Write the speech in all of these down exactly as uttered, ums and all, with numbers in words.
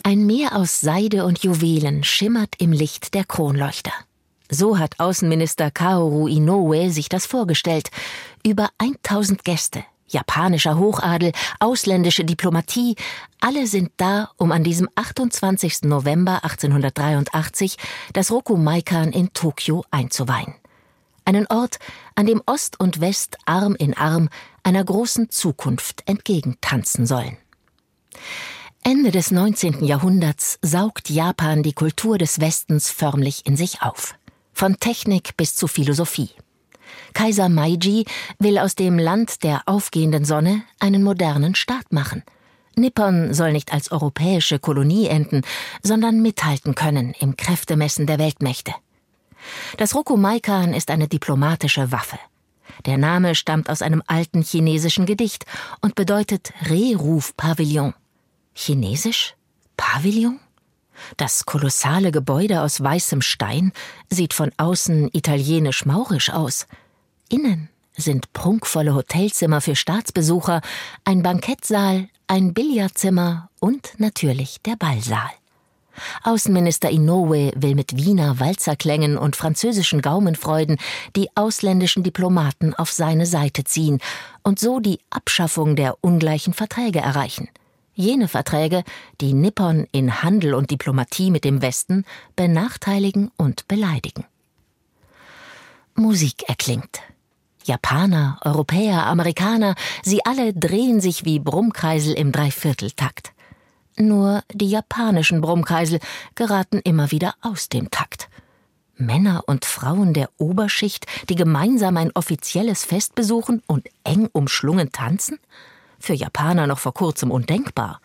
Ein Meer aus Seide und Juwelen schimmert im Licht der Kronleuchter. So hat Außenminister Kaoru Inoue sich das vorgestellt. Über tausend Gäste, japanischer Hochadel, ausländische Diplomatie, alle sind da, um an diesem achtundzwanzigsten November achtzehnhundertdreiundachtzig das Rokumaikan in Tokio einzuweihen. Einen Ort, an dem Ost und West Arm in Arm einer großen Zukunft entgegentanzen sollen. Ende des neunzehnten Jahrhunderts saugt Japan die Kultur des Westens förmlich in sich auf. Von Technik bis zu Philosophie. Kaiser Meiji will aus dem Land der aufgehenden Sonne einen modernen Staat machen. Nippon soll nicht als europäische Kolonie enden, sondern mithalten können im Kräftemessen der Weltmächte. Das Rokumaikan ist eine diplomatische Waffe. Der Name stammt aus einem alten chinesischen Gedicht und bedeutet Rehruf-Pavillon. Chinesisch? Pavillon? Das kolossale Gebäude aus weißem Stein sieht von außen italienisch-maurisch aus. Innen sind prunkvolle Hotelzimmer für Staatsbesucher, ein Bankettsaal, ein Billardzimmer und natürlich der Ballsaal. Außenminister Inoue will mit Wiener Walzerklängen und französischen Gaumenfreuden die ausländischen Diplomaten auf seine Seite ziehen und so die Abschaffung der ungleichen Verträge erreichen. Jene Verträge, die Nippon in Handel und Diplomatie mit dem Westen benachteiligen und beleidigen. Musik erklingt. Japaner, Europäer, Amerikaner, sie alle drehen sich wie Brummkreisel im Dreivierteltakt. Nur die japanischen Brummkreisel geraten immer wieder aus dem Takt. Männer und Frauen der Oberschicht, die gemeinsam ein offizielles Fest besuchen und eng umschlungen tanzen? Für Japaner noch vor kurzem undenkbar.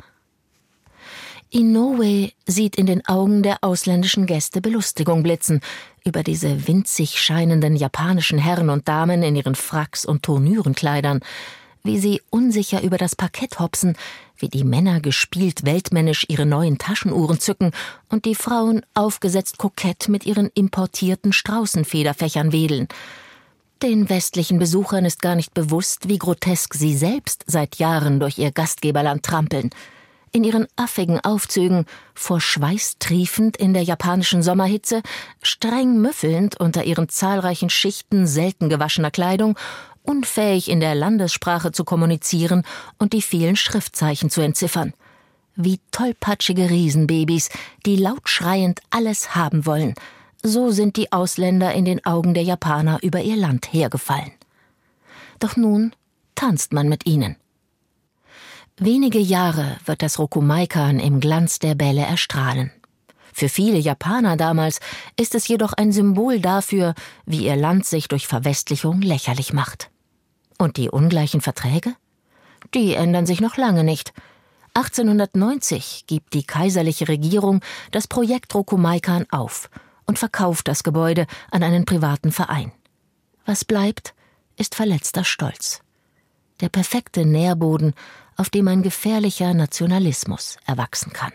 Inoue sieht in den Augen der ausländischen Gäste Belustigung blitzen über diese winzig scheinenden japanischen Herren und Damen in ihren Fracks und Turnürenkleidern, wie sie unsicher über das Parkett hopsen, wie die Männer gespielt weltmännisch ihre neuen Taschenuhren zücken und die Frauen aufgesetzt kokett mit ihren importierten Straußenfederfächern wedeln. Den westlichen Besuchern ist gar nicht bewusst, wie grotesk sie selbst seit Jahren durch ihr Gastgeberland trampeln. In ihren affigen Aufzügen, vor Schweiß triefend in der japanischen Sommerhitze, streng müffelnd unter ihren zahlreichen Schichten selten gewaschener Kleidung, unfähig in der Landessprache zu kommunizieren und die vielen Schriftzeichen zu entziffern. Wie tollpatschige Riesenbabys, die laut schreiend alles haben wollen. So sind die Ausländer in den Augen der Japaner über ihr Land hergefallen. Doch nun tanzt man mit ihnen. Wenige Jahre wird das Rokumaikan im Glanz der Bälle erstrahlen. Für viele Japaner damals ist es jedoch ein Symbol dafür, wie ihr Land sich durch Verwestlichung lächerlich macht. Und die ungleichen Verträge? Die ändern sich noch lange nicht. achtzehnhundertneunzig gibt die kaiserliche Regierung das Projekt Rokumaikan auf und verkauft das Gebäude an einen privaten Verein. Was bleibt, ist verletzter Stolz. Der perfekte Nährboden, auf dem ein gefährlicher Nationalismus erwachsen kann.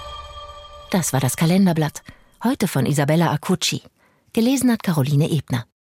Das war das Kalenderblatt, heute von Isabella Acucci. Gelesen hat Caroline Ebner.